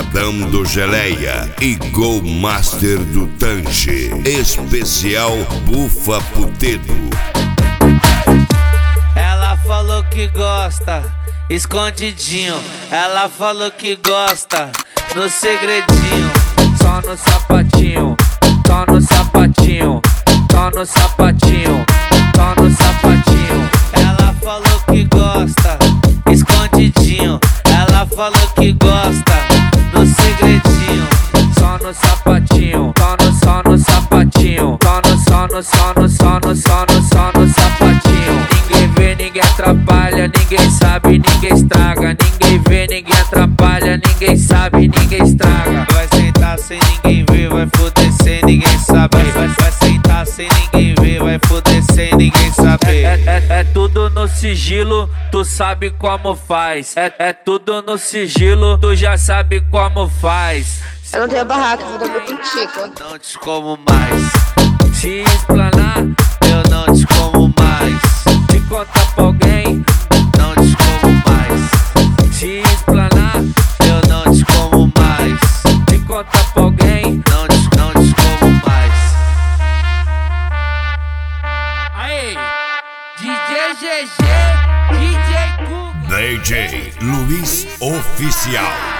Pancadão do Geleia e Gol Master do Tange. Especial Bufa Putedo. Ela falou que gosta, escondidinho. Ela falou que gosta, no segredinho. Só no sapatinho, só no sapatinho, só no sapatinho, só no sapatinho. Ela falou que gosta, escondidinho. Ela falou que gosta, no segredinho. Só no sapatinho, só no sapatinho, só no sapatinho. Ninguém vê, ninguém atrapalha, ninguém sabe, ninguém estraga. Ninguém vê, ninguém atrapalha, ninguém sabe, ninguém estraga. Vai sentar sem ninguém ver, vai foder sem ninguém saber. Vai sentar sem ninguém ver, vai foder sem ninguém saber. É tudo no sigilo, tu sabe como faz. É tudo no sigilo, tu já sabe como faz. Eu não tenho barraca, vou dormir contigo. Não te como mais. Se explanar, eu não te como mais. Se contar pra alguém, não te como mais. Se explanar, eu não te como mais. Se contar pra alguém, não te como mais. Aí, DJ GG, DJ Guga. DJ Luiz Oficial.